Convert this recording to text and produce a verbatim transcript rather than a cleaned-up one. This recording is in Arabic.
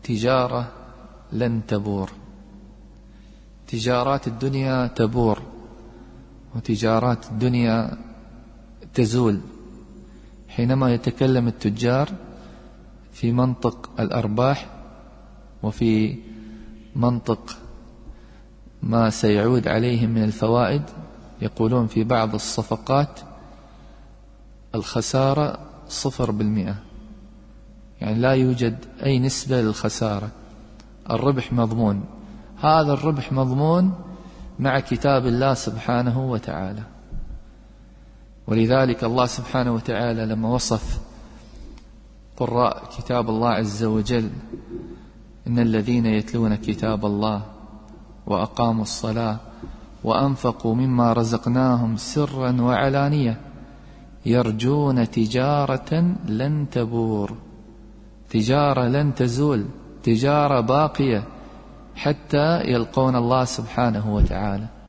تجارة لن تبور. تجارات الدنيا تبور، وتجارات الدنيا تزول. حينما يتكلم التجار في منطق الأرباح وفي منطق ما سيعود عليهم من الفوائد، يقولون في بعض الصفقات الخسارة صفر بالمئة، يعني لا يوجد أي نسبة للخسارة، الربح مضمون. هذا الربح مضمون مع كتاب الله سبحانه وتعالى. ولذلك الله سبحانه وتعالى لما وصف قراء كتاب الله عز وجل: إن الذين يتلون كتاب الله وأقاموا الصلاة وأنفقوا مما رزقناهم سرا وعلانية يرجون تجارة لن تبور. تجارة لن تزول، تجارة باقية حتى يلقون الله سبحانه وتعالى.